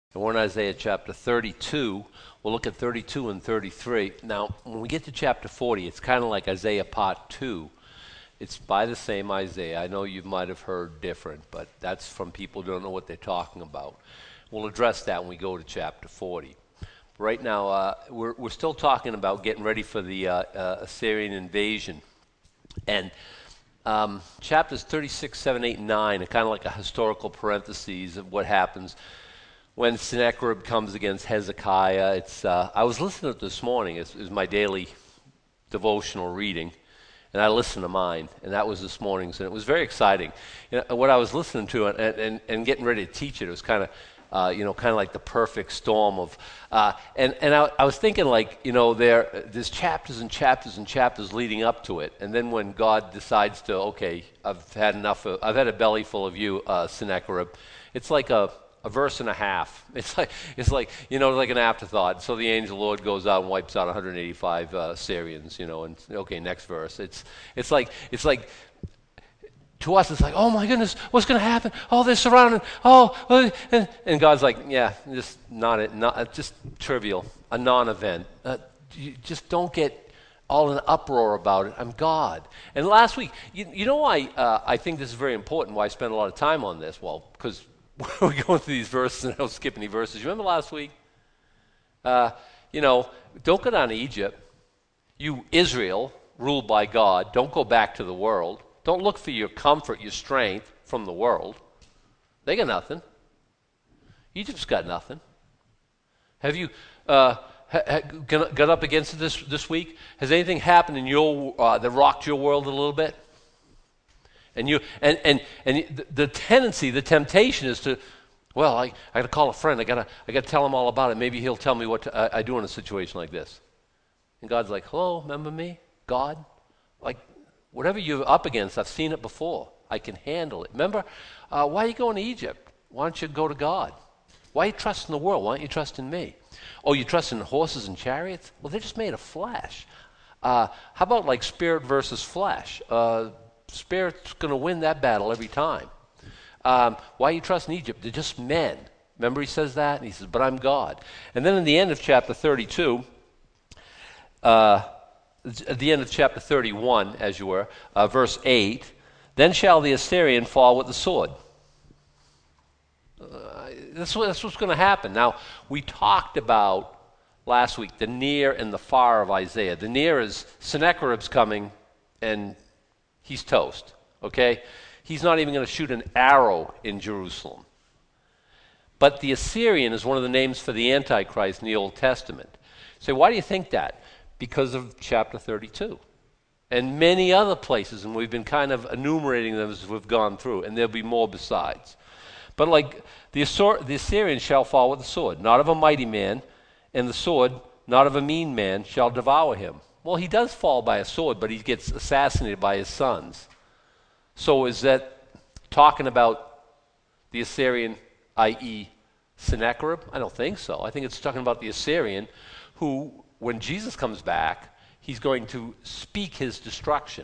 And we're in Isaiah chapter 32. We'll look at 32 and 33. Now, when we get to chapter 40, it's kind of like Isaiah part 2. It's by the same Isaiah. I know you might have heard different, but that's from people who don't know what they're talking about. We'll address that when we go to chapter 40. Right now, we're still talking about getting ready for the Assyrian invasion. And chapters 36, 7, 8, and 9 are kind of like a historical parenthesis of what happens when Sennacherib comes against Hezekiah. I was listening to it this morning. It's my daily devotional reading, and I listened to mine, and that was this morning's, and it was very exciting. You know, what I was listening to and getting ready to teach it was kind of like the perfect storm of, and I was thinking, like, there's chapters and chapters and chapters leading up to it, and then when God decides to, okay, I've had a belly full of you, Sennacherib, it's like a verse and a half. It's like like an afterthought. So the angel of the Lord goes out and wipes out 185 Syrians, and okay, next verse. It's like to us, it's like, oh my goodness, what's going to happen? Oh, they're surrounded. Oh, and God's like, yeah, just just trivial, a non-event. You just don't get all in an uproar about it. I'm God. And last week, you know why I think this is very important, why I spent a lot of time on this? Well, because we're going through these verses and I don't skip any verses. You remember last week? Don't go down to Egypt. You, Israel, ruled by God, don't go back to the world. Don't look for your comfort, your strength from the world. They got nothing. Egypt's got nothing. Have you got up against it this week? Has anything happened in your that rocked your world a little bit? And the tendency, the temptation is to, well, I got to call a friend. I got to tell him all about it. Maybe he'll tell me what I do in a situation like this. And God's like, hello, remember me, God? Like, whatever you're up against, I've seen it before. I can handle it. Remember, why are you going to Egypt? Why don't you go to God? Why are you trusting the world? Why don't you trust in me? Oh, you trust in horses and chariots? Well, they're just made of flesh. How about like spirit versus flesh? Spirit's going to win that battle every time. Why you trust in Egypt? They're just men. Remember he says that? And he says, but I'm God. And then in the end of chapter 32, at the end of chapter 31, as you were, verse 8, then shall the Assyrian fall with the sword. That's what's going to happen. Now, we talked about last week the near and the far of Isaiah. The near is Sennacherib's coming, and he's toast, okay? He's not even going to shoot an arrow in Jerusalem. But the Assyrian is one of the names for the Antichrist in the Old Testament. So why do you think that? Because of chapter 32. And many other places, and we've been kind of enumerating them as we've gone through, and there'll be more besides. But like the Assyrian shall fall with the sword, not of a mighty man, and the sword, not of a mean man, shall devour him. Well, he does fall by a sword, but he gets assassinated by his sons. So is that talking about the Assyrian, i.e. Sennacherib? I don't think so. I think it's talking about the Assyrian who, when Jesus comes back, he's going to speak his destruction.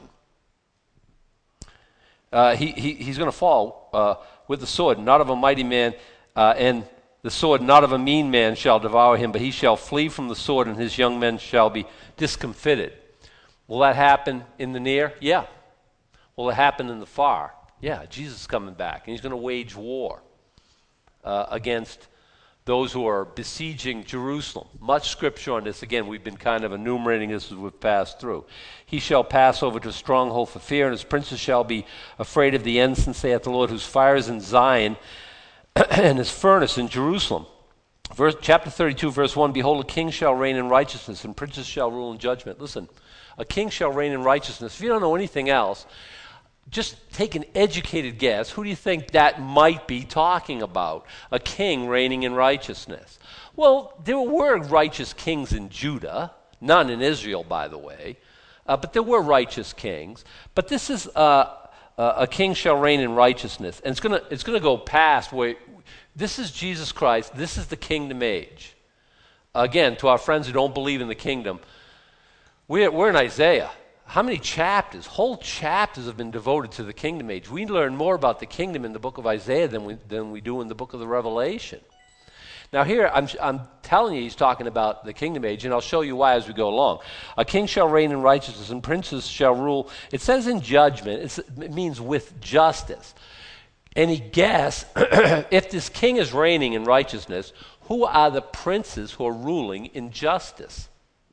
He's going to fall with the sword, not of a mighty man, and the sword, not of a mean man, shall devour him, but he shall flee from the sword, and his young men shall be discomfited. Will that happen in the near? Yeah. Will it happen in the far? Yeah, Jesus is coming back, and he's going to wage war against those who are besieging Jerusalem. Much scripture on this. Again, we've been kind of enumerating this as we've passed through. He shall pass over to a stronghold for fear, and his princes shall be afraid of the ensign, saith the Lord, whose fire is in Zion, and his furnace in Jerusalem. Chapter 32, verse 1, behold, a king shall reign in righteousness, and princes shall rule in judgment. Listen, a king shall reign in righteousness. If you don't know anything else, just take an educated guess. Who do you think that might be talking about? A king reigning in righteousness. Well, there were righteous kings in Judah, none in Israel, by the way, but there were righteous kings. But this is a king shall reign in righteousness, and it's gonna go past where this is Jesus Christ. This is the kingdom age. Again, to our friends who don't believe in the kingdom, we're in Isaiah. How many chapters, whole chapters have been devoted to the kingdom age. We learn more about the kingdom in the book of Isaiah than we do in the book of the Revelation. Now here, I'm telling you, he's talking about the kingdom age, and I'll show you why as we go along. A king shall reign in righteousness, and princes shall rule. It says in judgment. It means with justice. Any guess, if this king is reigning in righteousness, who are the princes who are ruling in justice?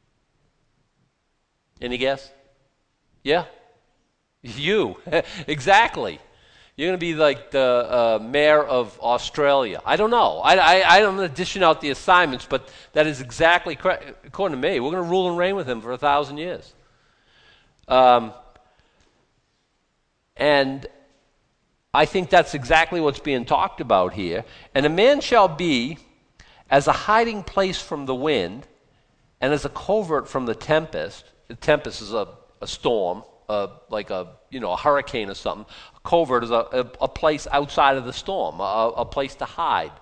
Any guess? Yeah? You. Exactly. You're going to be like the mayor of Australia. I don't know. I'm going to dishing out the assignments, but that is exactly correct. According to me, we're going to rule and reign with him for 1,000 years. And I think that's exactly what's being talked about here. And a man shall be as a hiding place from the wind and as a covert from the tempest. The tempest is a storm, like a hurricane or something. A covert is a place outside of the storm, a place to hide.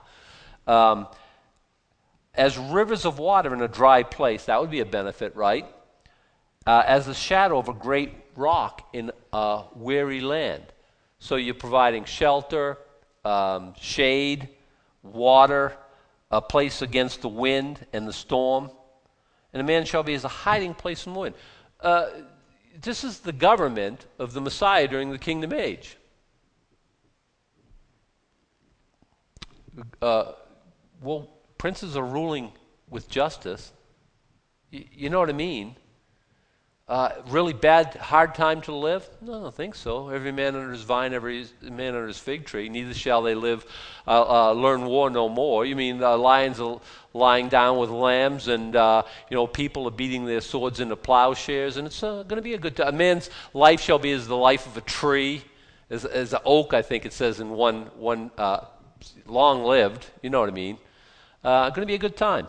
As rivers of water in a dry place, that would be a benefit, right? As the shadow of a great rock in a weary land. So you're providing shelter, shade, water, a place against the wind and the storm. And a man shall be as a hiding place from the wind. This is the government of the Messiah during the kingdom age. Well, princes are ruling with justice. You know what I mean? Really bad, hard time to live? No, I don't think so. Every man under his vine, every man under his fig tree. Neither shall they live, learn war no more. You mean lions are lying down with lambs, and people are beating their swords into plowshares, and it's going to be a good time. A man's life shall be as the life of a tree, as an oak. I think it says in one long-lived. You know what I mean? Going to be a good time.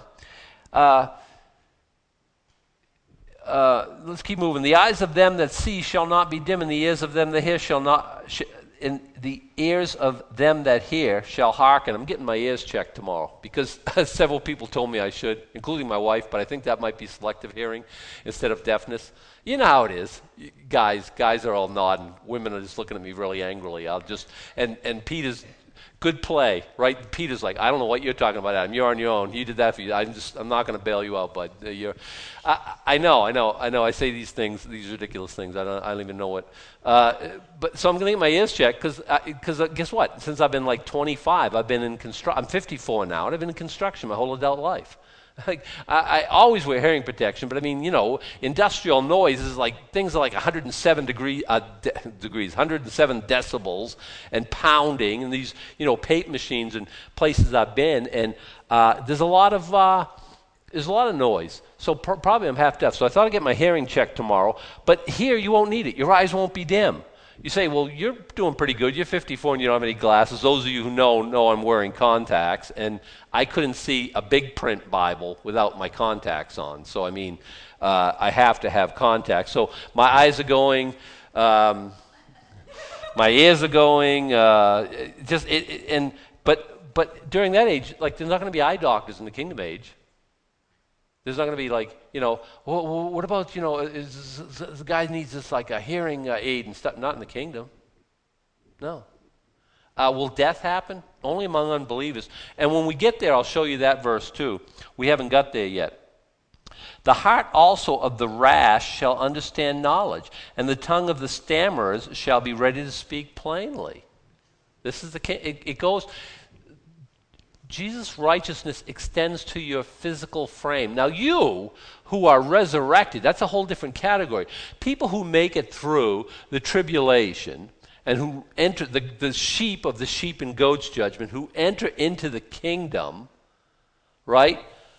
Let's keep moving. The eyes of them that see shall not be dim, and the ears of them that hear shall not. And the ears of them that hear shall hearken. I'm getting my ears checked tomorrow because several people told me I should, including my wife. But I think that might be selective hearing instead of deafness. You know how it is, guys. Guys are all nodding. Women are just looking at me really angrily. And Peter's. Good play, right? Peter's like, I don't know what you're talking about, Adam. You're on your own. You did that for you. I'm not going to bail you out, bud. I know. I say these things, these ridiculous things. I don't even know what. But so I'm going to get my ears checked because guess what? Since I've been like 25, I've been in construction. I'm 54 now, and I've been in construction my whole adult life. I always wear hearing protection, but I mean, industrial noise is like things are like 107 degrees, 107 decibels, and pounding, and these, paint machines and places I've been, and there's a lot of noise. So probably I'm half deaf. So I thought I'd get my hearing checked tomorrow. But here you won't need it. Your eyes won't be dim. You say, well, you're doing pretty good. You're 54 and you don't have any glasses. Those of you who know I'm wearing contacts. And I couldn't see a big print Bible without my contacts on. So, I have to have contacts. So my eyes are going, my ears are going. But during that age, like, there's not going to be eye doctors in the kingdom age. There's not going to be like, what about, the guy needs this like a hearing aid and stuff. Not in the kingdom. No. Will death happen? Only among unbelievers. And when we get there, I'll show you that verse too. We haven't got there yet. The heart also of the rash shall understand knowledge, and the tongue of the stammerers shall be ready to speak plainly. This is it goes... Jesus' righteousness extends to your physical frame. Now you who are resurrected, that's a whole different category. People who make it through the tribulation and who enter the sheep of the sheep and goats judgment, who enter into the kingdom, right?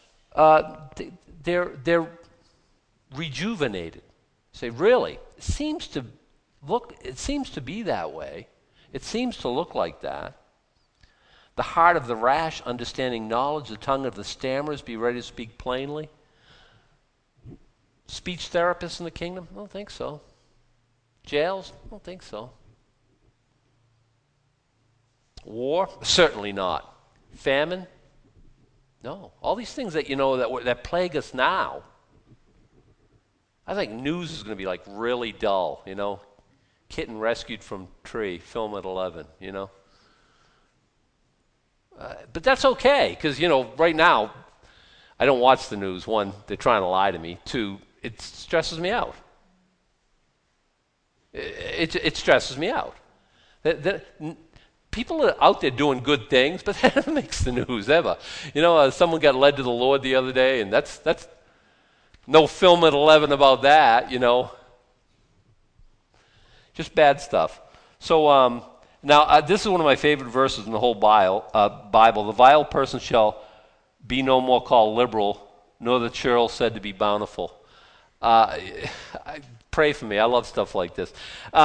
They're rejuvenated. You say, really? It seems to be that way. It seems to look like that. The heart of the rash, understanding knowledge, the tongue of the stammerers, be ready to speak plainly. Speech therapists in the kingdom? I don't think so. Jails? I don't think so. War? Certainly not. Famine? No. All these things that that plague us now. I think news is going to be like really dull, Kitten rescued from tree, film at 11, But that's okay, because, right now, I don't watch the news. One, they're trying to lie to me. Two, it stresses me out. It stresses me out. People are out there doing good things, but that never makes the news ever. Someone got led to the Lord the other day, and that's no film at 11 about that. Just bad stuff. So now this is one of my favorite verses in the whole Bible. The vile person shall be no more called liberal, nor the churl said to be bountiful. Pray for me. I love stuff like this.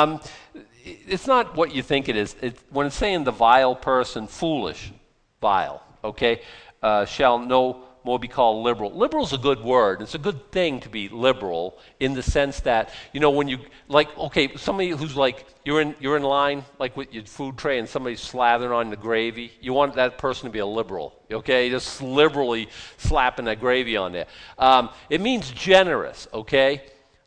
It's not what you think it is. When it's saying the vile person, foolish, vile, okay, shall no more be called liberal. Liberal is a good word. It's a good thing to be liberal in the sense that, when you, somebody who's you're in line, with your food tray and somebody's slathering on the gravy, you want that person to be a liberal, okay? Just liberally slapping that gravy on there. It means generous, okay?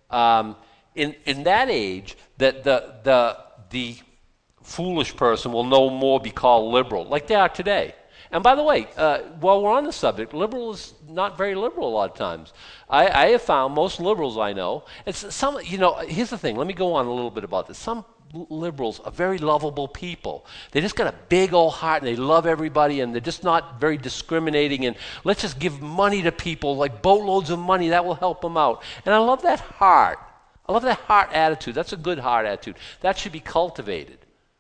In that age, that the foolish person will no more be called liberal, like they are today. And by the way, while we're on the subject, liberal is not very liberal a lot of times. I have found most liberals I know, here's the thing, let me go on a little bit about this. Some liberals are very lovable people. They just got a big old heart and they love everybody and they're just not very discriminating and let's just give money to people, like boatloads of money, that will help them out. And I love that heart. I love that heart attitude. That's a good heart attitude. That should be cultivated.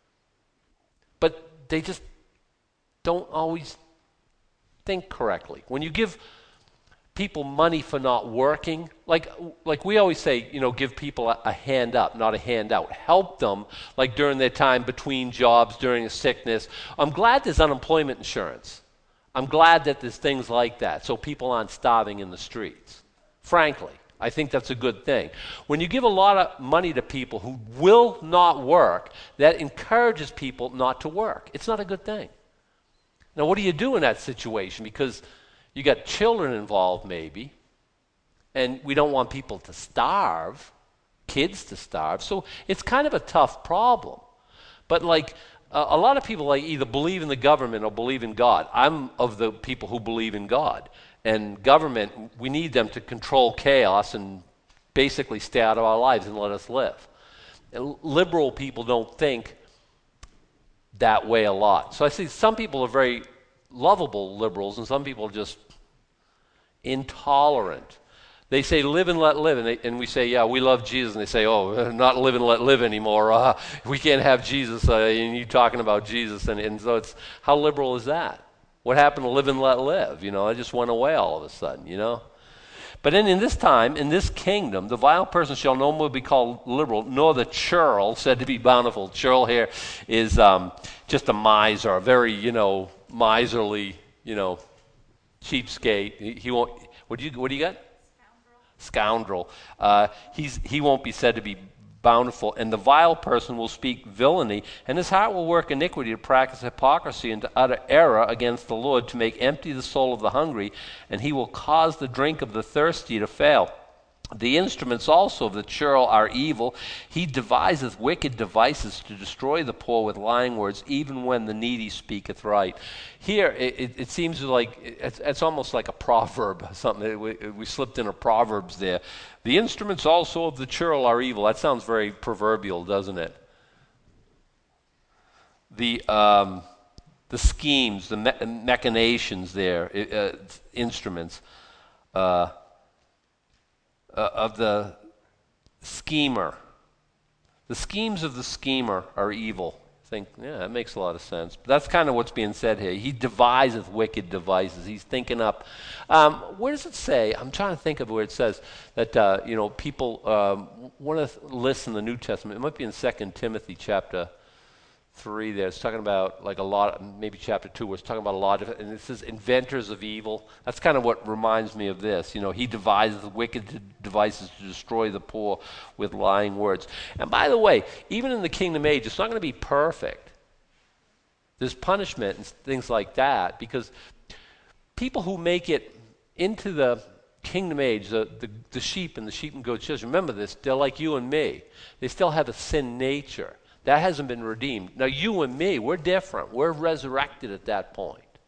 But they just don't always think correctly. When you give people money for not working, like we always say, give people a hand up, not a handout. Help them, during their time between jobs, during a sickness. I'm glad there's unemployment insurance. I'm glad that there's things like that, so people aren't starving in the streets. Frankly, I think that's a good thing. When you give a lot of money to people who will not work, that encourages people not to work. It's not a good thing. Now, what do you do in that situation? Because you got children involved, maybe, and we don't want people to starve, kids to starve. So it's kind of a tough problem. But a lot of people either believe in the government or believe in God. I'm of the people who believe in God. And government, we need them to control chaos and basically stay out of our lives and let us live. And liberal people don't think that way a lot. So I see some people are very lovable liberals and some people are just intolerant. They say live and let live, and we say, yeah, we love Jesus, and they say, oh, not live and let live anymore. We can't have Jesus, and you talking about Jesus. And so it's, how liberal is that? What happened to live and let live? I just went away all of a sudden, But in this time, in this kingdom, the vile person shall no more be called liberal, nor the churl said to be bountiful. Churl here is just a miser, a very, miserly, cheapskate. He won't. What do you got? Scoundrel. He won't be said to be bountiful, and the vile person will speak villainy, and his heart will work iniquity to practice hypocrisy and to utter error against the Lord, to make empty the soul of the hungry, and he will cause the drink of the thirsty to fail. The instruments also of the churl are evil. He deviseth wicked devices to destroy the poor with lying words, even when the needy speaketh right. Here, it seems like it's almost like a proverb, something. We slipped in a Proverbs there. The instruments also of the churl are evil. That sounds very proverbial, doesn't it? The schemes, the machinations there, instruments. Of the schemer. The schemes of the schemer are evil. That makes a lot of sense. But that's kind of what's being said here. He deviseth wicked devices. He's thinking up. Where does it say? I'm trying to think of where it says that, people, one of the lists in the New Testament, it might be in 2 Timothy chapter 3 there. It's talking about a lot, maybe chapter 2, where it's talking about a lot of, and it says inventors of evil. That's kind of what reminds me of this. He devises wicked devices to destroy the poor with lying words. And by the way, even in the kingdom age, it's not going to be perfect. There's punishment and things like that, because people who make it into the kingdom age, the sheep and the sheep and goats, just remember this, they're like you and me. They still have a sin nature. That hasn't been redeemed. Now, you and me, we're different. We're resurrected at that point.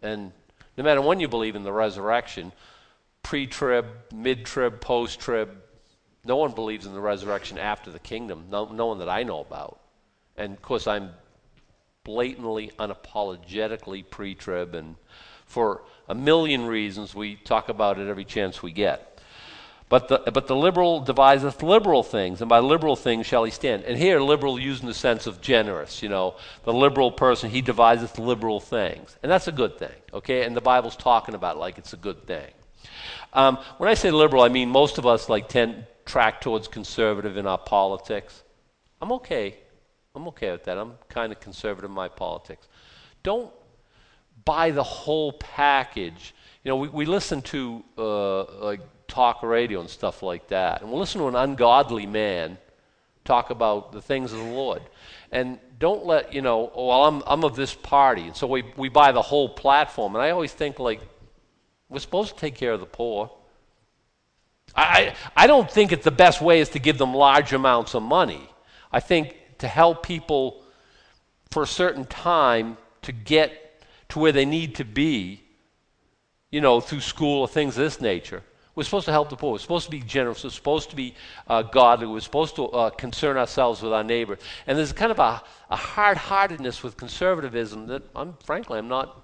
And no matter when you believe in the resurrection, pre-trib, mid-trib, post-trib, no one believes in the resurrection after the kingdom, no one that I know about. And of course, I'm blatantly, unapologetically pre-trib, and for a million reasons, we talk about it every chance we get. But the liberal deviseth liberal things, and by liberal things shall he stand. And here, liberal used in the sense of generous, the liberal person, he deviseth liberal things. And that's a good thing, okay? And the Bible's talking about it like it's a good thing. When I say liberal, I mean most of us track towards conservative in our politics. I'm okay with that. I'm kind of conservative in my politics. Don't buy the whole package. We listen to like talk radio and stuff like that, and we'll listen to an ungodly man talk about the things of the Lord. And don't let, I'm of this party, and so we buy the whole platform. And I always think, like, we're supposed to take care of the poor. I don't think the best way is to give them large amounts of money. I think to help people for a certain time to get to where they need to be, through school or things of this nature. We're supposed to help the poor. We're supposed to be generous. We're supposed to be godly. We're supposed to concern ourselves with our neighbor. And there's kind of a hard-heartedness with conservatism that I'm not.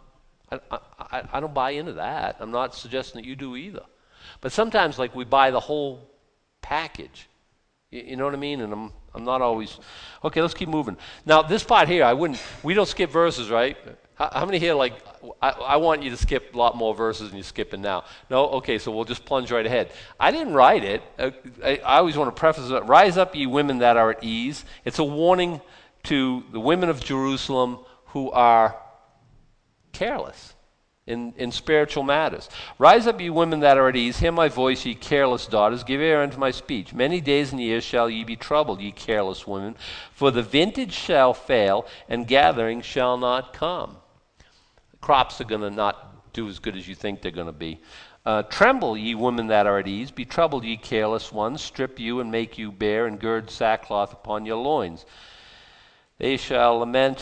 I don't buy into that. I'm not suggesting that you do either. But sometimes, like, we buy the whole package. You know what I mean? And I'm not always. Okay, let's keep moving. Now, this part here, we don't skip verses, right? How many here, like, I want you to skip a lot more verses than you're skipping now? No? Okay, so we'll just plunge right ahead. I didn't write it. I always want to preface it. Rise up, ye women that are at ease. It's a warning to the women of Jerusalem who are careless in spiritual matters. Rise up, ye women that are at ease. Hear my voice, ye careless daughters. Give ear unto my speech. Many days and years shall ye be troubled, ye careless women. For the vintage shall fail, and gathering shall not come. Crops are going to not do as good as you think they're going to be. Tremble, ye women that are at ease. Be troubled, ye careless ones. Strip you and make you bare, and gird sackcloth upon your loins. They shall lament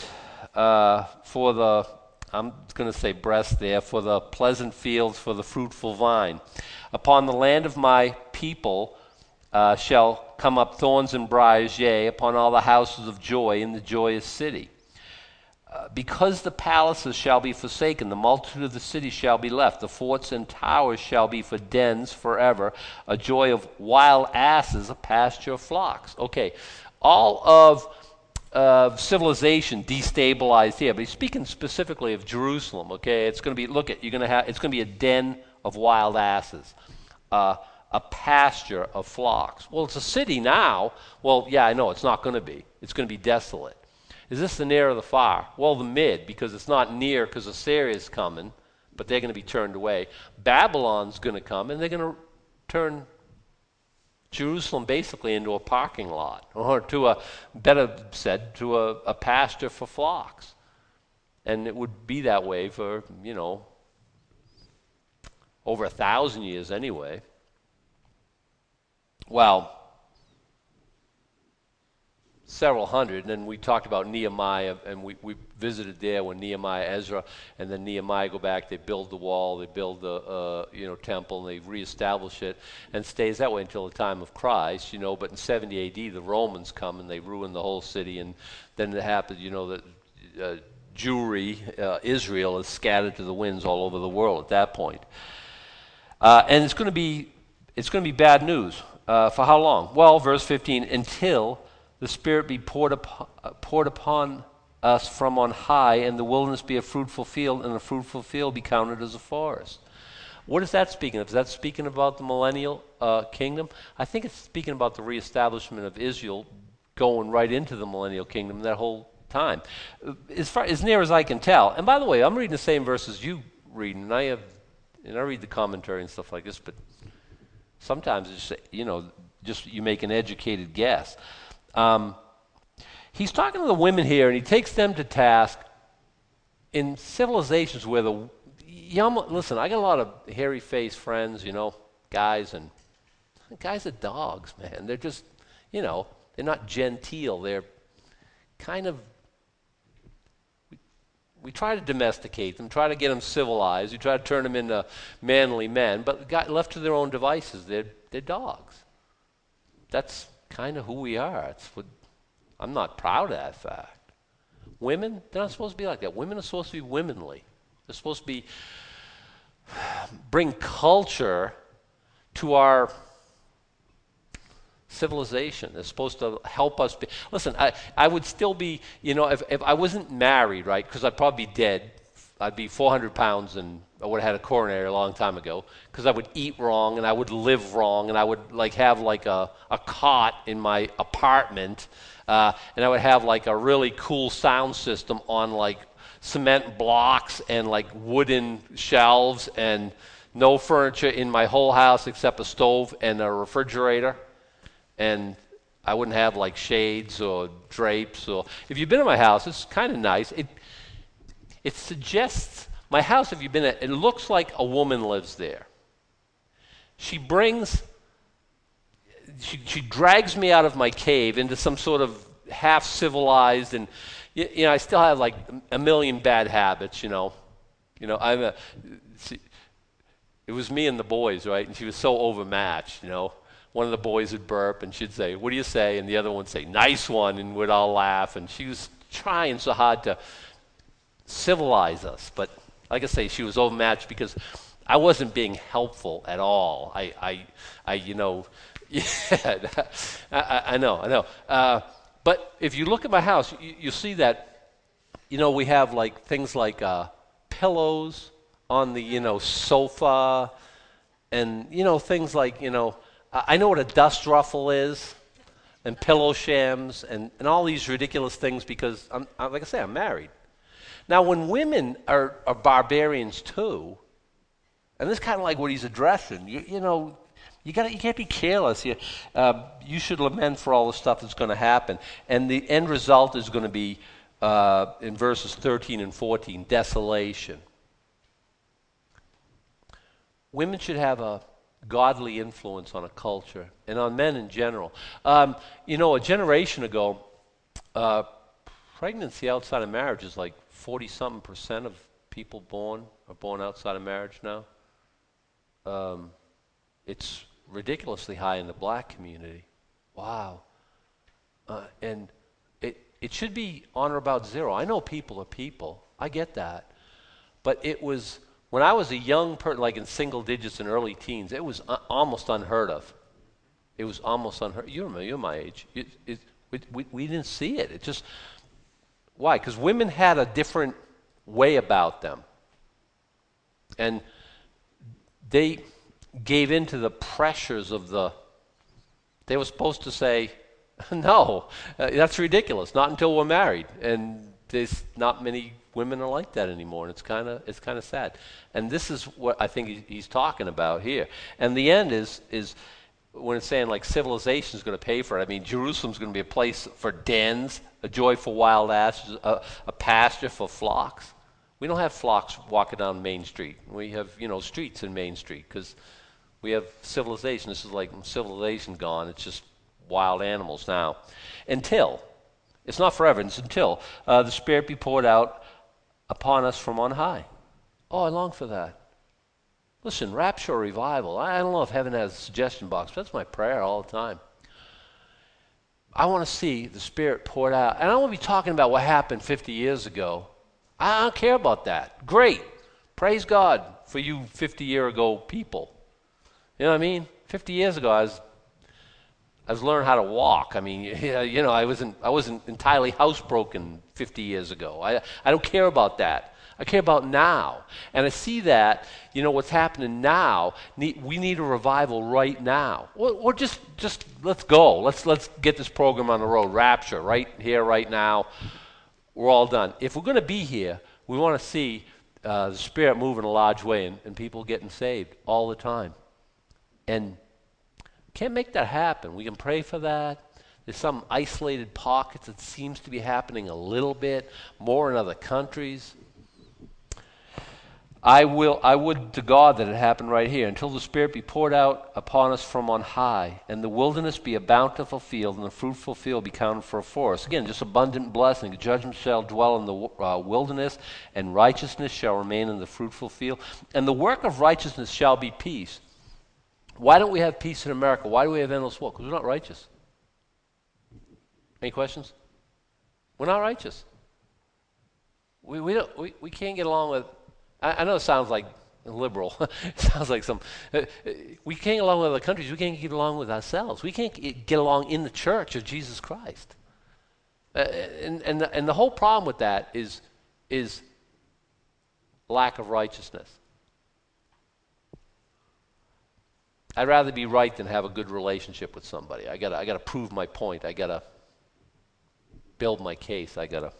for the, I'm going to say breast there, for the pleasant fields, for the fruitful vine. Upon the land of my people shall come up thorns and briars, yea, upon all the houses of joy in the joyous city. Because the palaces shall be forsaken, the multitude of the cities shall be left, the forts and towers shall be for dens forever, a joy of wild asses, a pasture of flocks. Okay, all of civilization destabilized here, but he's speaking specifically of Jerusalem. Okay, it's going to be, it's going to be a den of wild asses, a pasture of flocks. Well, it's a city now. Well, yeah, I know it's not going to be. It's going to be desolate. Is this the near or the far? Well, the mid, because it's not near because Assyria's coming, but they're going to be turned away. Babylon's going to come, and they're going to turn Jerusalem basically into a parking lot, or to a pasture for flocks. And it would be that way for, over 1,000 years anyway. Well, several hundred, and then we talked about Nehemiah, and we visited there when Nehemiah, Ezra, and then Nehemiah go back, they build the wall, they build the temple, and they reestablish it, and stays that way until the time of Christ, but in 70 AD, the Romans come, and they ruin the whole city, and then it happens, that Jewry, Israel, is scattered to the winds all over the world at that point. And it's going to be bad news. For how long? Well, verse 15, until the Spirit be poured upon us from on high, and the wilderness be a fruitful field, and the fruitful field be counted as a forest. What is that speaking of? Is that speaking about the millennial kingdom? I think it's speaking about the reestablishment of Israel going right into the millennial kingdom that whole time. As near as I can tell. And by the way, I'm reading the same verses you read, and I read the commentary and stuff like this, but sometimes it's just you make an educated guess. He's talking to the women here, and he takes them to task in civilizations where listen, I got a lot of hairy-faced friends, guys, and guys are dogs, man. They're just, they're not genteel. They're kind of, We try to domesticate them, try to get them civilized. We try to turn them into manly men, but left to their own devices, they're dogs. That's kind of who we are. I'm not proud of that fact. Women, they're not supposed to be like that. Women are supposed to be womanly. They're supposed to bring culture to our civilization. They're supposed to help us be. Listen, I would still be, if I wasn't married, right, because I'd probably be dead. I'd be 400 pounds and I would have had a coronary a long time ago because I would eat wrong and I would live wrong and I would have a cot in my apartment and I would have a really cool sound system on cement blocks and wooden shelves and no furniture in my whole house except a stove and a refrigerator. And I wouldn't have shades or drapes. Or if you've been in my house, it's kind of nice. It suggests my house. If you've been, it looks like a woman lives there. She drags me out of my cave into some sort of half civilized, and I still have a million bad habits. It was me and the boys, right? And she was so overmatched. One of the boys would burp, and she'd say, "What do you say?" And the other one would say, "Nice one," and we'd all laugh. And she was trying so hard to civilize us, but like I say, she was overmatched because I wasn't being helpful at all. I know. But if you look at my house, you see that, we have things like pillows on the sofa, and things like I know what a dust ruffle is, and pillow shams, and all these ridiculous things because like I say, I'm married. Now, when women are barbarians too, and this is kind of like what he's addressing, you can't be careless. You should lament for all the stuff that's going to happen, and the end result is going to be in verses 13 and 14, desolation. Women should have a godly influence on a culture and on men in general. A generation ago, pregnancy outside of marriage is 40-something% of people born are born outside of marriage now. It's ridiculously high in the black community. Wow. And it should be on or about zero. I know people are people. I get that. But it was, when I was a young person, in single digits and early teens, it was almost unheard of. It was almost unheard. You're my age. We didn't see it. It just, why? Because women had a different way about them. And they gave in to the pressures of they were supposed to say, no, that's ridiculous, not until we're married. And there's not many women are like that anymore, and it's kind of sad. And this is what I think he's talking about here. And the end is when it's saying civilization is going to pay for it. I mean, Jerusalem's going to be a place for dens, a joy for wild asses, a pasture for flocks. We don't have flocks walking down Main Street. We have streets in Main Street because we have civilization. This is civilization gone. It's just wild animals now. Until, it's not forever, it's until the Spirit be poured out upon us from on high. Oh, I long for that. Listen, rapture revival. I don't know if heaven has a suggestion box, but that's my prayer all the time. I want to see the Spirit poured out. And I don't want to be talking about what happened 50 years ago. I don't care about that. Great. Praise God for you 50-year-ago people. You know what I mean? 50 years ago, I was learning how to walk. I mean, I wasn't entirely housebroken 50 years ago. I don't care about that. I care about now. And I see that, what's happening now, we need a revival right now. Or just let's go. Let's get this program on the road. Rapture, right here, right now. We're all done. If we're going to be here, we want to see the Spirit move in a large way and people getting saved all the time. And can't make that happen. We can pray for that. There's some isolated pockets that seems to be happening a little bit, more in other countries. I would to God that it happened right here, until the Spirit be poured out upon us from on high, and the wilderness be a bountiful field, and the fruitful field be counted for a forest. Again, just abundant blessing. The judgment shall dwell in the wilderness, and righteousness shall remain in the fruitful field. And the work of righteousness shall be peace. Why don't we have peace in America? Why do we have endless war? Because we're not righteous. Any questions? We're not righteous. We can't get along with... I know it sounds like liberal. It sounds like some... we can't get along with other countries. We can't get along with ourselves. We can't get along in the church of Jesus Christ. And the whole problem with that is lack of righteousness. I'd rather be right than have a good relationship with somebody. I gotta prove my point. I gotta build my case. I gotta...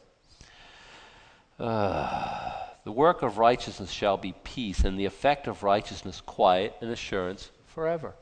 the work of righteousness shall be peace, and the effect of righteousness quiet and assurance forever.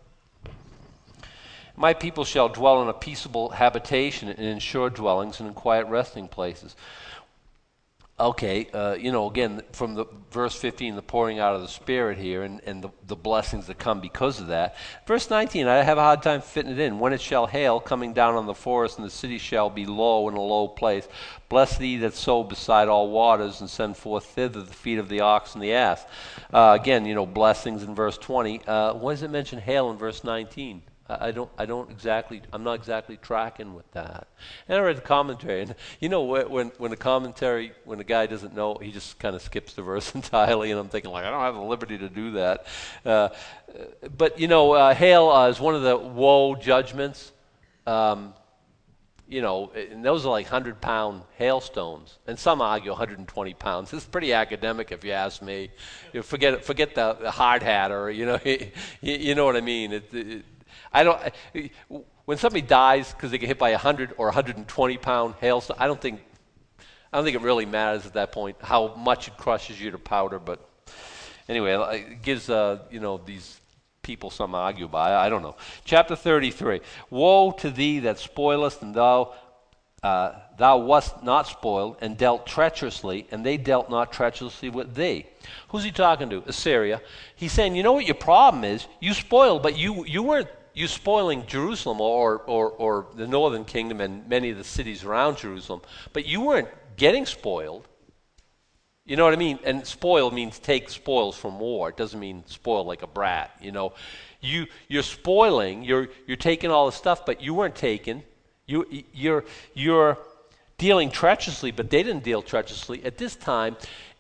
My people shall dwell in a peaceable habitation, in sure dwellings, and in quiet resting places. Okay, again, from the verse 15, the pouring out of the Spirit here, and the blessings that come because of that. Verse 19, I have a hard time fitting it in. When it shall hail, coming down on the forest, and the city shall be low in a low place. Bless thee that sow beside all waters, and send forth thither the feet of the ox and the ass. Again, blessings in verse 20. Why does it mention hail in verse 19? I'm not exactly tracking with that. And I read the commentary, and when the guy doesn't know, he just kind of skips the verse entirely, and I'm thinking, I don't have the liberty to do that. But hail is one of the woe judgments. And those are like 100-pound hailstones, and some argue 120 pounds. It's pretty academic, if you ask me. Forget the hard hat, or you know what I mean. When somebody dies because they get hit by 100 or 120-pound hailstone, I don't think it really matters at that point how much it crushes you to powder. But anyway, it gives these people some argue by. I don't know. Chapter 33. Woe to thee that spoilest, and thou wast not spoiled, and dealt treacherously, and they dealt not treacherously with thee. Who's he talking to? Assyria. He's saying, you know what your problem is? You spoiled, but you weren't. You spoiling Jerusalem or the northern kingdom and many of the cities around Jerusalem, but you weren't getting spoiled. You know what I mean? And spoil means take spoils from war. It doesn't mean spoil like a brat. You're spoiling. You're taking all the stuff, but you weren't taking. You're dealing treacherously, but they didn't deal treacherously at this time.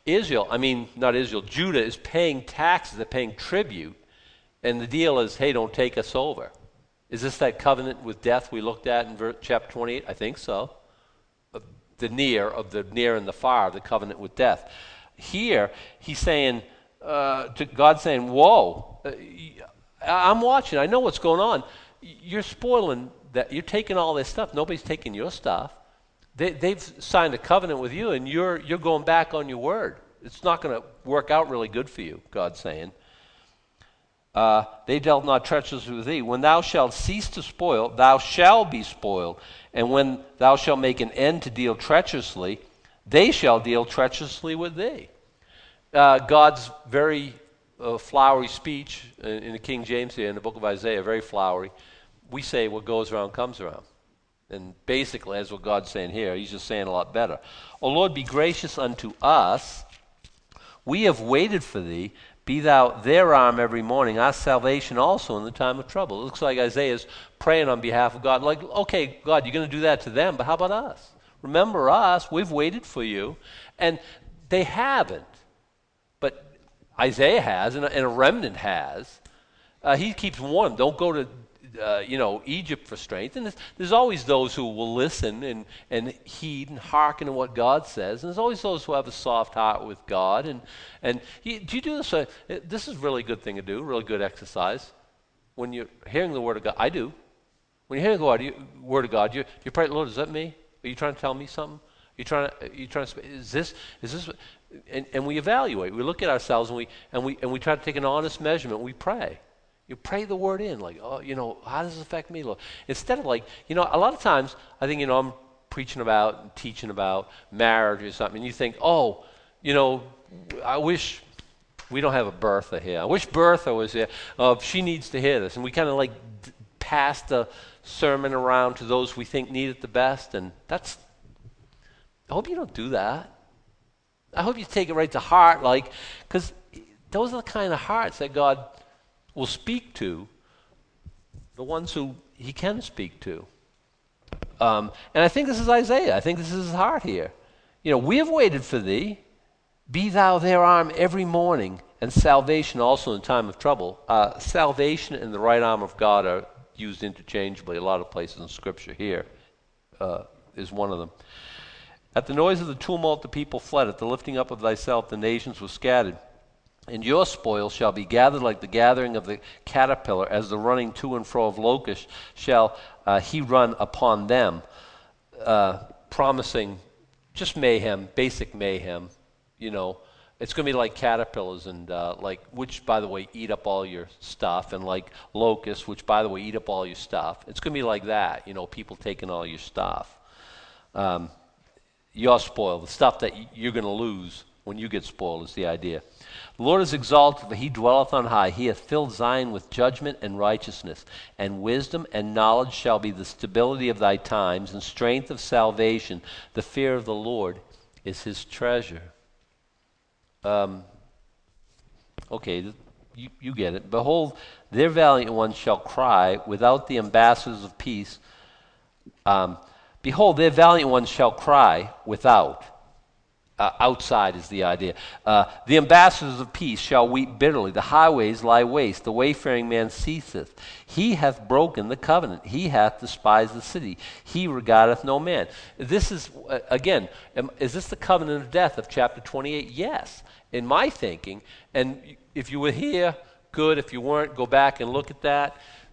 Judah is paying taxes. They're paying tribute. And the deal is, hey, don't take us over. Is this that covenant with death we looked at in chapter 28? I think so. The near and the far, the covenant with death. Here, he's saying, God's saying, whoa, I'm watching. I know what's going on. You're spoiling that. You're taking all this stuff. Nobody's taking your stuff. They've signed a covenant with you, and you're going back on your word. It's not going to work out really good for you, God's saying. They dealt not treacherously with thee. When thou shalt cease to spoil, thou shalt be spoiled. And when thou shalt make an end to deal treacherously, they shall deal treacherously with thee. God's very flowery speech in the King James here, in the book of Isaiah, very flowery. We say what goes around comes around. And basically, that's what God's saying here. He's just saying a lot better. O Lord, be gracious unto us. We have waited for thee. Be thou their arm every morning, our salvation also in the time of trouble. It looks like Isaiah's praying on behalf of God. Like, okay, God, you're going to do that to them, but how about us? Remember us. We've waited for you. And they haven't. But Isaiah has, and a remnant has. He keeps warning them, don't go to Egypt for strength. And there's always those who will listen and heed and hearken to what God says. And there's always those who have a soft heart with God. Do you do this? This is a really good thing to do, really good exercise. When you're hearing the Word of God, I do. When you're hearing the Word of God, you pray, Lord, is that me? Are you trying to tell me something? Are you trying to is this and we evaluate. We look at ourselves and we try to take an honest measurement. We pray. You pray the word in, like, how does this affect me, Lord? Instead of like, a lot of times, I think, I'm preaching about and teaching about marriage or something, and you think, I wish We don't have a Bertha here. I wish Bertha was here. She needs to hear this. And we kind of like pass the sermon around to those we think need it the best. And I hope you don't do that. I hope you take it right to heart, because those are the kind of hearts that God will speak to, the ones who he can speak to. And I think this is Isaiah. I think this is his heart here. We have waited for thee. Be thou their arm every morning, and salvation also in time of trouble. Salvation and the right arm of God are used interchangeably a lot of places in Scripture. Here is one of them. At the noise of the tumult the people fled. At the lifting up of thyself the nations were scattered. And your spoil shall be gathered like the gathering of the caterpillar, as the running to and fro of locusts shall he run upon them, promising just mayhem, basic mayhem. It's going to be like caterpillars and which, by the way, eat up all your stuff, and like locusts, which, by the way, eat up all your stuff. It's going to be like that, people taking all your stuff. Your spoil, the stuff that you're going to lose when you get spoiled, is the idea. The Lord is exalted, for he dwelleth on high. He hath filled Zion with judgment and righteousness, and wisdom and knowledge shall be the stability of thy times, and strength of salvation. The fear of the Lord is his treasure. Okay, you get it. Behold, their valiant ones shall cry without the ambassadors of peace. Behold, their valiant ones shall cry without. Outside is the idea. The ambassadors of peace shall weep bitterly. The highways lie waste. The wayfaring man ceaseth. He hath broken the covenant. He hath despised the city. He regardeth no man. This is, again, is this the covenant of death of chapter 28? Yes, in my thinking. And if you were here, good. If you weren't, go back and look at that.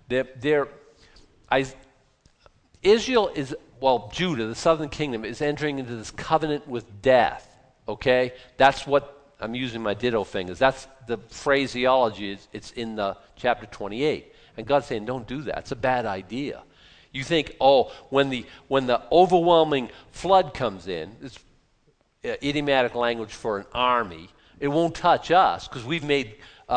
Israel is, Judah, the southern kingdom, is entering into this covenant with death. Okay? That's what I'm using my ditto fingers. That's the phraseology. It's in the chapter 28. And God's saying, don't do that. It's a bad idea. You think, when the overwhelming flood comes in, it's idiomatic language for an army, it won't touch us because we've made,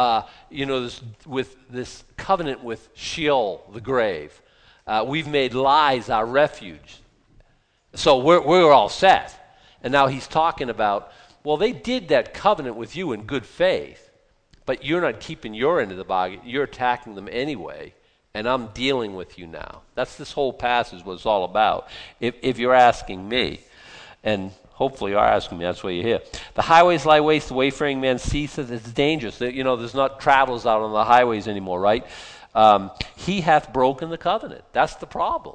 this covenant with Sheol, the grave. We've made lies our refuge. So we're all set. And now he's talking about, they did that covenant with you in good faith, but you're not keeping your end of the bargain. You're attacking them anyway, and I'm dealing with you now. That's this whole passage what it's all about, if you're asking me. And hopefully you're asking me. That's why you're here. The highways lie waste. The wayfaring man ceaseth. It's dangerous. There's not travelers out on the highways anymore, right? He hath broken the covenant. That's the problem.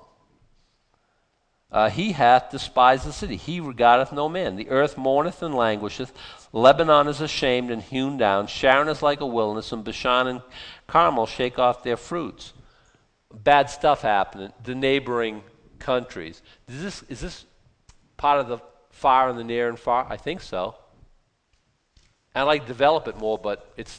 He hath despised the city. He regardeth no man. The earth mourneth and languisheth. Lebanon is ashamed and hewn down. Sharon is like a wilderness, and Bashan and Carmel shake off their fruits. Bad stuff happening. The neighboring countries. Is this part of the far and the near and far? I think so. I'd like to develop it more, but it's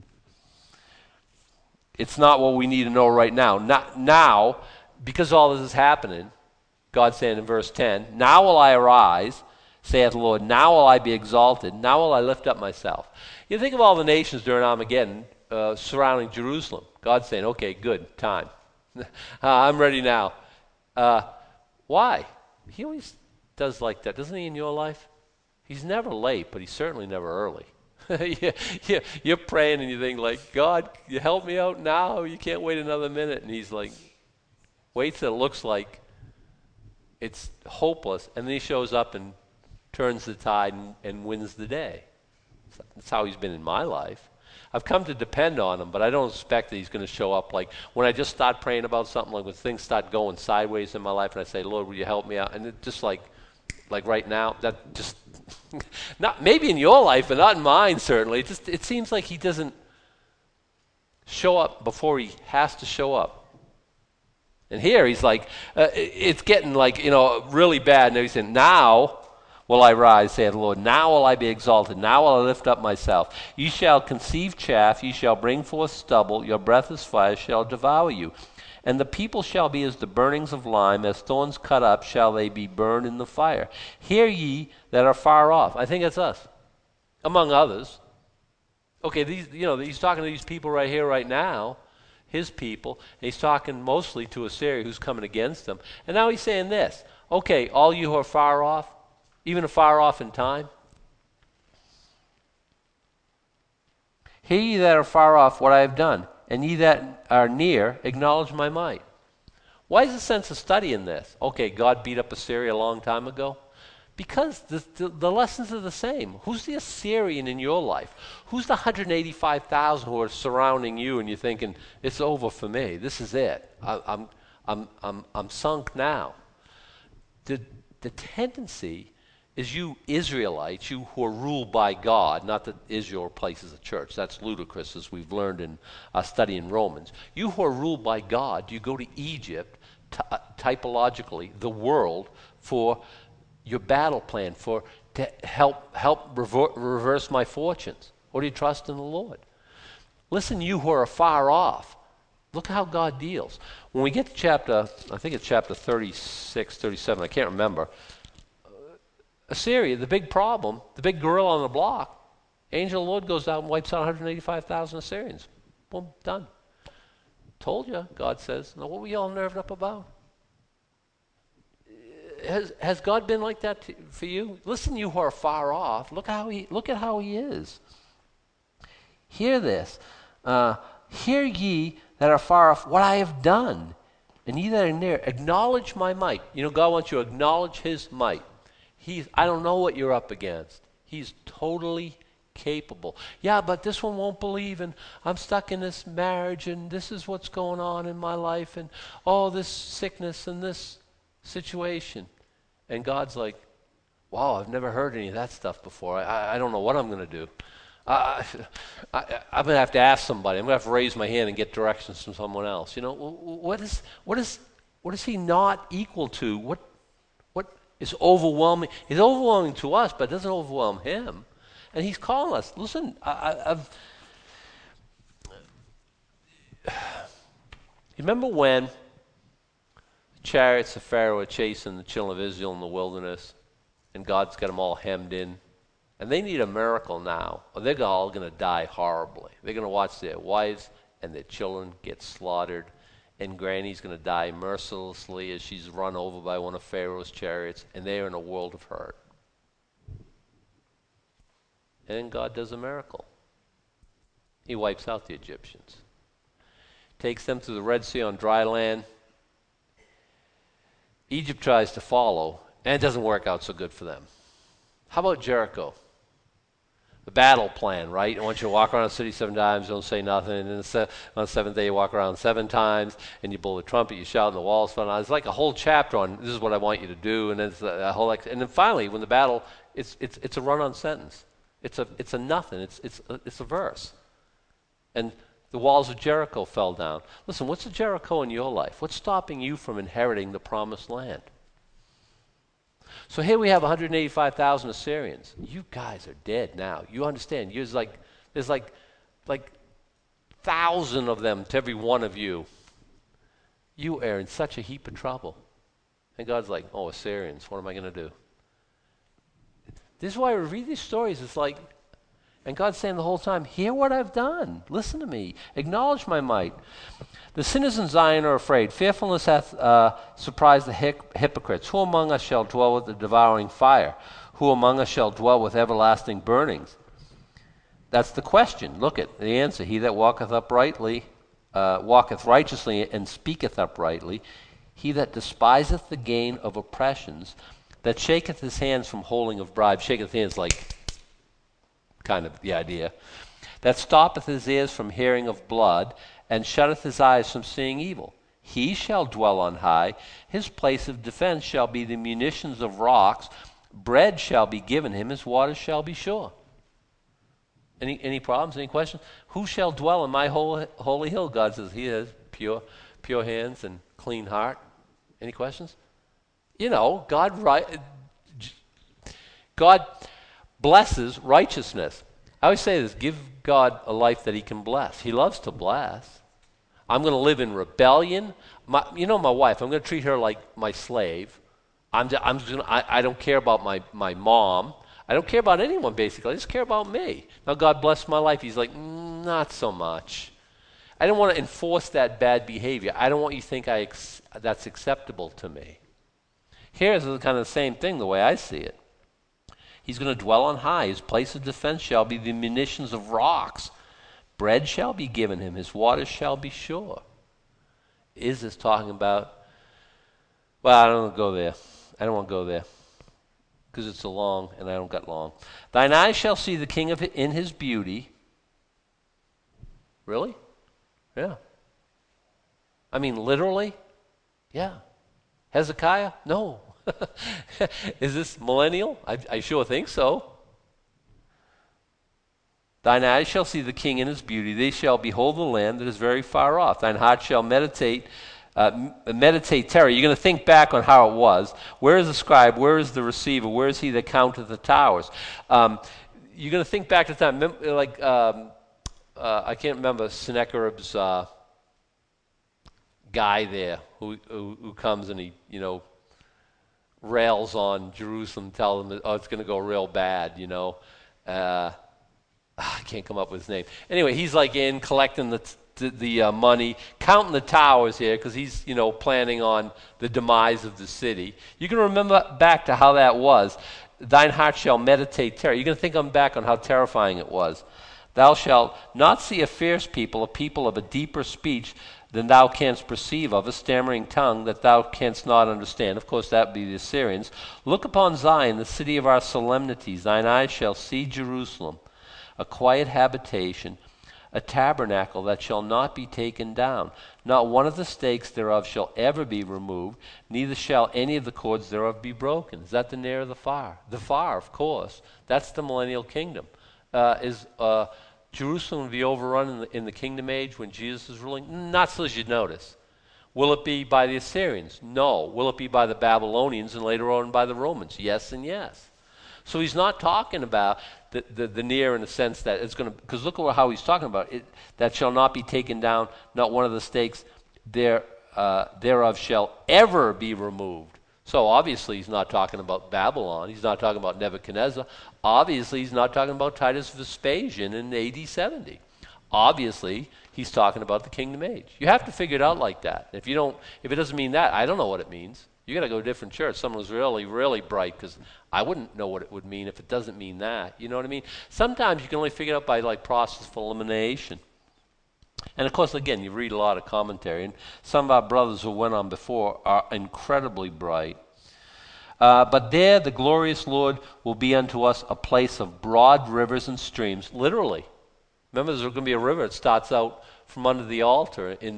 not what we need to know right now. Now, because all this is happening, God's saying in verse 10, now will I arise, saith the Lord, now will I be exalted, now will I lift up myself. You think of all the nations during Armageddon surrounding Jerusalem. God's saying, okay, good, time. I'm ready now. Why? He always does like that, doesn't he, in your life? He's never late, but he's certainly never early. You're praying and you think like, God, you help me out now? You can't wait another minute. And he's like, waits till it looks like it's hopeless, and then he shows up and turns the tide and wins the day. That's how he's been in my life. I've come to depend on him, but I don't expect that he's going to show up like when I just start praying about something, like when things start going sideways in my life, and I say, Lord, will you help me out? And it just like right now, that just, not maybe in your life, but not in mine, certainly. It seems like he doesn't show up before he has to show up. And here he's like, it's getting like, really bad. And he's saying, now will I rise, saith the Lord. Now will I be exalted. Now will I lift up myself. Ye shall conceive chaff. Ye shall bring forth stubble. Your breathless fire shall devour you. And the people shall be as the burnings of lime. As thorns cut up shall they be burned in the fire. Hear ye that are far off. I think it's us, among others. Okay, he's talking to these people right here, right now, his people, and he's talking mostly to Assyria who's coming against them. And now he's saying this, okay, all you who are far off, even afar off in time, hear ye that are far off what I have done, and ye that are near, acknowledge my might. Why is the sense of studying this? Okay, God beat up Assyria a long time ago. Because the lessons are the same. Who's the Assyrian in your life? Who's the 185,000 who are surrounding you and you're thinking, it's over for me. This is it. I'm sunk now. The tendency is you Israelites, you who are ruled by God, not that Israel replaces a church. That's ludicrous, as we've learned in our study in Romans. You who are ruled by God, you go to Egypt, typologically, the world, for your battle plan, to help reverse my fortunes. Or do you trust in the Lord? Listen, you who are afar off, look how God deals. When we get to chapter, I think it's chapter 36, 37, I can't remember, Assyria, the big problem, the big gorilla on the block, angel of the Lord goes out and wipes out 185,000 Assyrians. Boom, done. Told you, God says. Now, what were you all nerved up about? Has God been like that for you? Listen, you who are far off, look at how he is. Hear this. Hear ye that are far off what I have done, and ye that are near, acknowledge my might. You know, God wants you to acknowledge his might. I don't know what you're up against. He's totally capable. Yeah, but this one won't believe, and I'm stuck in this marriage, and this is what's going on in my life, and oh, this sickness and this situation. And God's like, wow, I've never heard any of that stuff before. I don't know what I'm going to do. I'm going to have to ask somebody. I'm going to have to raise my hand and get directions from someone else. You know, what is he not equal to? What is overwhelming? He's overwhelming to us, but it doesn't overwhelm him. And he's calling us. Listen, you remember when the chariots of Pharaoh are chasing the children of Israel in the wilderness, and God's got them all hemmed in? And they need a miracle now, or they're all going to die horribly. They're going to watch their wives and their children get slaughtered, and Granny's going to die mercilessly as she's run over by one of Pharaoh's chariots, and they're in a world of hurt. And then God does a miracle. He wipes out the Egyptians, takes them through the Red Sea on dry land. Egypt tries to follow, and it doesn't work out so good for them. How about Jericho? The battle plan, right? I want you to walk around the city 7 times, don't say nothing, and then on the 7th day you walk around 7 times, and you blow the trumpet, you shout, and the walls fall down. It's like a whole chapter on this is what I want you to do, and it's a whole. And then finally, when the battle, it's a run-on sentence. It's a nothing. It's a verse. And the walls of Jericho fell down. Listen, what's a Jericho in your life? What's stopping you from inheriting the promised land? So here we have 185,000 Assyrians. You guys are dead now. You understand? There's like 1,000 of them to every one of you. You are in such a heap of trouble. And God's like, oh, Assyrians, what am I going to do? This is why we read these stories. It's like, and God's saying the whole time, hear what I've done. Listen to me. Acknowledge my might. The sinners in Zion are afraid. Fearfulness hath surprised the hypocrites. Who among us shall dwell with the devouring fire? Who among us shall dwell with everlasting burnings? That's the question. Look at the answer. He that walketh righteously and speaketh uprightly, he that despiseth the gain of oppressions, that shaketh his hands from holding of bribes. Shaketh hands like kind of the idea. That stoppeth his ears from hearing of blood, and shutteth his eyes from seeing evil. He shall dwell on high. His place of defense shall be the munitions of rocks. Bread shall be given him. His waters shall be sure. Any problems? Any questions? Who shall dwell in my holy hill? God says he has pure hands and clean heart. Any questions? You know, God blesses righteousness. I always say this, give God a life that he can bless. He loves to bless. I'm going to live in rebellion. My wife, I'm going to treat her like my slave. I don't care about my mom. I don't care about anyone, basically. I just care about me. Now, God bless my life. He's like, not so much. I don't want to enforce that bad behavior. I don't want you to think that's acceptable to me. Here's kind of the same thing, the way I see it. He's going to dwell on high. His place of defense shall be the munitions of rocks. Bread shall be given him. His waters shall be sure. Is this talking about, well, I don't want to go there. I don't want to go there because it's so long and I don't got long. Thine eyes shall see the king in his beauty. Really? Yeah. I mean, literally? Yeah. Hezekiah? No. Is this millennial? I sure think so. Thine eyes shall see the king in his beauty. They shall behold the land that is very far off. Thine heart shall meditate terror. You're going to think back on how it was. Where is the scribe? Where is the receiver? Where is he that counteth the towers? You're going to think back to the time, like, I can't remember Sennacherib's guy there who comes and he, rails on Jerusalem, tell them, it's going to go real bad, I can't come up with his name. Anyway, he's like in collecting the money, counting the towers here because he's, planning on the demise of the city. You can remember back to how that was. Thine heart shall meditate terror. You're going to think back on how terrifying it was. Thou shalt not see a fierce people, a people of a deeper speech than thou canst perceive of, a stammering tongue that thou canst not understand. Of course, that would be the Assyrians. Look upon Zion, the city of our solemnities. Thine eyes shall see Jerusalem, a quiet habitation, a tabernacle that shall not be taken down. Not one of the stakes thereof shall ever be removed, neither shall any of the cords thereof be broken. Is that the near or the far? The far, of course. That's the millennial kingdom. Is Jerusalem will be overrun in the kingdom age when Jesus is ruling? Not so as you'd notice. Will it be by the Assyrians? No. Will it be by the Babylonians and later on by the Romans? Yes and yes. So he's not talking about the near in the sense that it's going to, because look at how he's talking about it, that shall not be taken down, not one of the stakes thereof shall ever be removed. So obviously he's not talking about Babylon. He's not talking about Nebuchadnezzar. Obviously he's not talking about Titus Vespasian in AD 70. Obviously he's talking about the kingdom age. You have to figure it out like that. If it doesn't mean that, I don't know what it means. You got to go to a different church. Someone who's really, really bright, because I wouldn't know what it would mean if it doesn't mean that. You know what I mean? Sometimes you can only figure it out by like process of elimination. And of course, again, you read a lot of commentary, and some of our brothers who went on before are incredibly bright. But there the glorious Lord will be unto us a place of broad rivers and streams. Literally. Remember, there's going to be a river. It starts out from under the altar in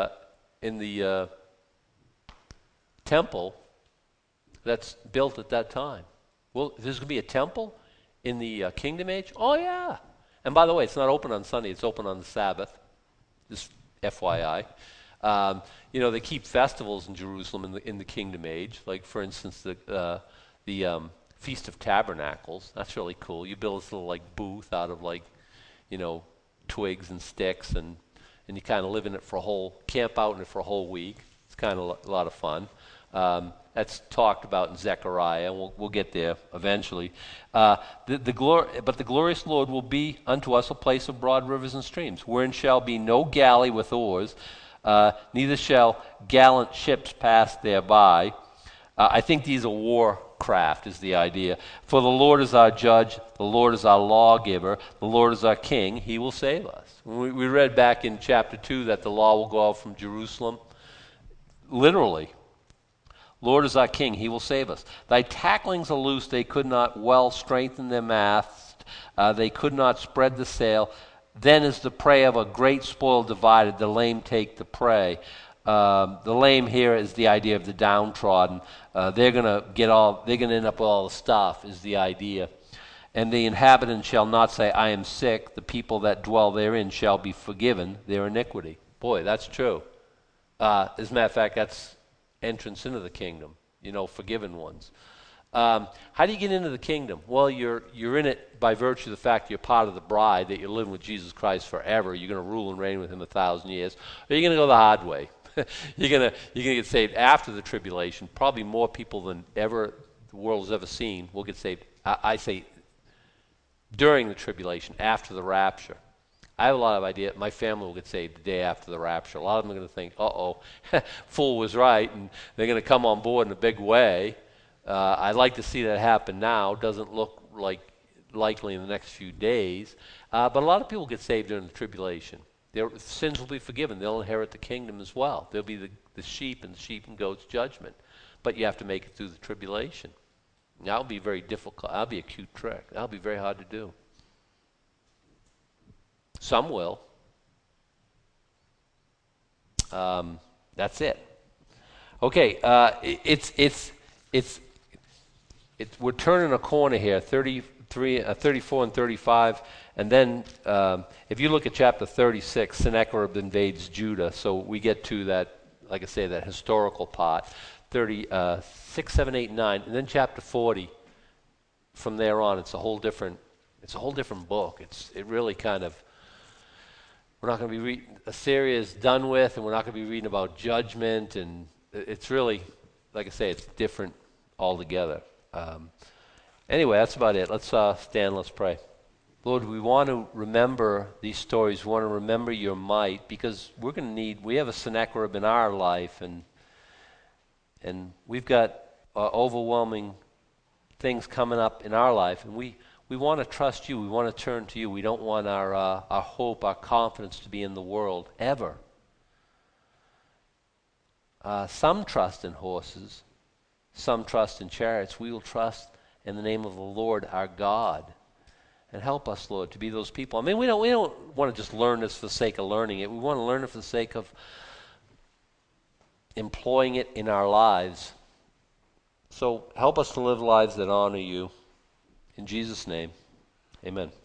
the temple that's built at that time. Well, there's going to be a temple in the kingdom age? Oh, yeah. And by the way, it's not open on Sunday. It's open on the Sabbath. Just FYI. They keep festivals in Jerusalem in the kingdom age. Like, for instance, the Feast of Tabernacles. That's really cool. You build this little, like, booth out of, like, twigs and sticks, and you kind of live in it camp out in it for a whole week. It's kind of a lot of fun. That's talked about in Zechariah, and we'll get there eventually. But the glorious Lord will be unto us a place of broad rivers and streams, wherein shall be no galley with oars, neither shall gallant ships pass thereby. I think these are war craft is the idea. For the Lord is our judge, the Lord is our lawgiver, the Lord is our king, he will save us. We read back in chapter 2 that the law will go out from Jerusalem. Literally. Lord is our king, he will save us. Thy tacklings are loose, they could not well strengthen their mast, they could not spread the sail. Then is the prey of a great spoil divided, the lame take the prey. The lame here is the idea of the downtrodden. They're going to end up with all the stuff is the idea. And the inhabitants shall not say, I am sick. The people that dwell therein shall be forgiven their iniquity. Boy, that's true. As a matter of fact, that's entrance into the kingdom, forgiven ones. How do you get into the kingdom? Well, you're in it by virtue of the fact you're part of the bride, that you're living with Jesus Christ forever. You're going to rule and reign with him 1,000 years. Or you're going to go the hard way. You're gonna get saved after the tribulation. Probably more people than ever the world has ever seen will get saved. I say during the tribulation, after the rapture. I have a lot of idea. My family will get saved the day after the rapture. A lot of them are going to think, uh-oh, fool was right, and they're going to come on board in a big way. I'd like to see that happen now. Doesn't look like likely in the next few days. But a lot of people get saved during the tribulation. Their sins will be forgiven. They'll inherit the kingdom as well. They'll be the sheep in the sheep and goats judgment. But you have to make it through the tribulation. That'll be very difficult. That'll be a cute trick. That'll be very hard to do. Some will. That's it. Okay, we're turning a corner here, 34 and 35, and then if you look at chapter 36, Sennacherib invades Judah, so we get to that, like I say, that historical part, 36, 7, 8, 9, and then chapter 40. From there on, it's a whole different book. It really kind of, we're not going to be reading, Assyria is done with, and we're not going to be reading about judgment, and it's really, like I say, it's different altogether. Anyway, that's about it. Let's stand, let's pray. Lord, we want to remember these stories. We want to remember your might, because we have a Sennacherib in our life, and we've got overwhelming things coming up in our life, and we want to trust you. We want to turn to you. We don't want our hope, our confidence to be in the world, ever. Some trust in horses. Some trust in chariots. We will trust in the name of the Lord our God. And help us, Lord, to be those people. I mean, we don't want to just learn this for the sake of learning it. We want to learn it for the sake of employing it in our lives. So help us to live lives that honor you. In Jesus' name, amen.